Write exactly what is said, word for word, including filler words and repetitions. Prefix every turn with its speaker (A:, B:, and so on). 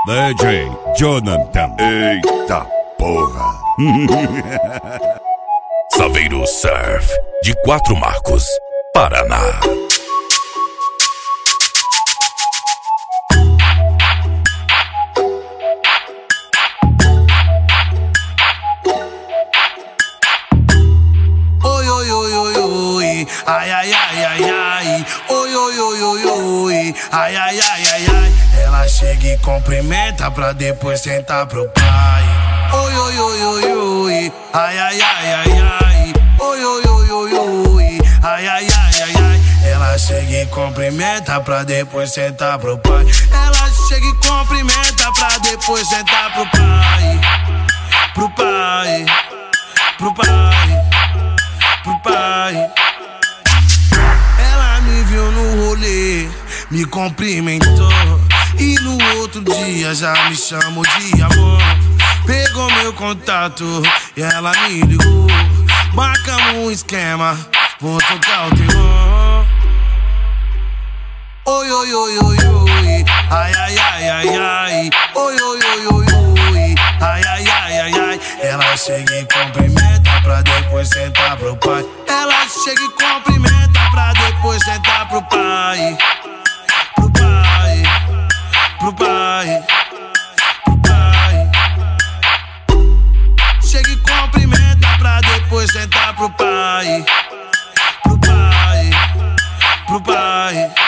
A: D J Jonathan. Eita porra.
B: Saveiro Surf, de Quatro Marcos, Paraná.
C: Oi, oi, oi, oi, oi, ai, ai, ai, ai, ai, oi, oi, oi, oi, oi, ai, ai, ai, ai, ai. Ela chega e cumprimenta pra depois sentar pro pai. Oi, oi, oi, oi, oi, ai, ai, ai, ai, ai, oi, oi, oi, oi, oi, ai, ai, ai, ai, ai. Ela chega e cumprimenta pra depois sentar pro pai. Ela chega e cumprimenta pra depois sentar pro pai. Pro pai, pro pai, pro pai. Ela me viu no rolê, me cumprimentou, e no outro dia já me chamou de amor. Pegou meu contato e ela me ligou. Marcamos um esquema, vou tocar o terror. Oi, oi, oi, oi, oi, ai, ai, ai, ai, ai, oi, oi, oi, oi, oi, ai, ai, ai, ai, ai. Ela chega e cumprimenta pra depois sentar pro pai. Ela chega e cumprimenta pra depois sentar pro pai. Pro pai, pro pai, pro pai. Chega e cumprimenta pra depois sentar pro pai. Pro pai, pro pai.